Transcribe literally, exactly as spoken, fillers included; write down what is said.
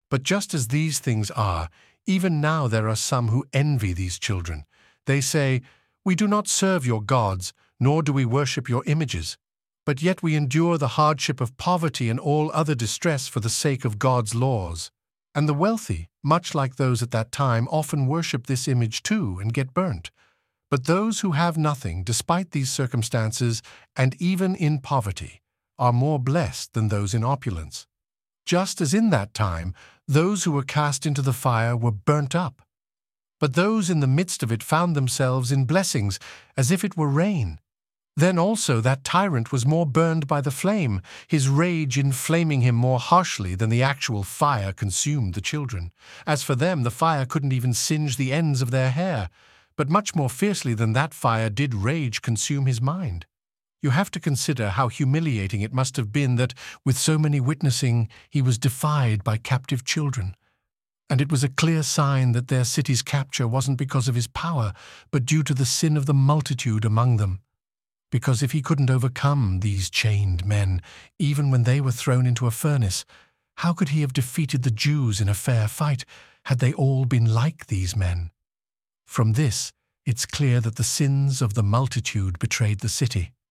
But just as these things are, even now there are some who envy these children. They say, "We do not serve your gods, nor do we worship your images. But yet we endure the hardship of poverty and all other distress for the sake of God's laws." And the wealthy, much like those at that time, often worship this image too and get burnt. But those who have nothing, despite these circumstances, and even in poverty, are more blessed than those in opulence. Just as in that time, those who were cast into the fire were burnt up. But those in the midst of it found themselves in blessings, as if it were rain. Then also that tyrant was more burned by the flame, his rage inflaming him more harshly than the actual fire consumed the children. As for them, the fire couldn't even singe the ends of their hair, but much more fiercely than that fire did rage consume his mind. You have to consider how humiliating it must have been that, with so many witnessing, he was defied by captive children. And it was a clear sign that their city's capture wasn't because of his power, but due to the sin of the multitude among them. Because if he couldn't overcome these chained men, even when they were thrown into a furnace, how could he have defeated the Jews in a fair fight, had they all been like these men? From this, it's clear that the sins of the multitude betrayed the city.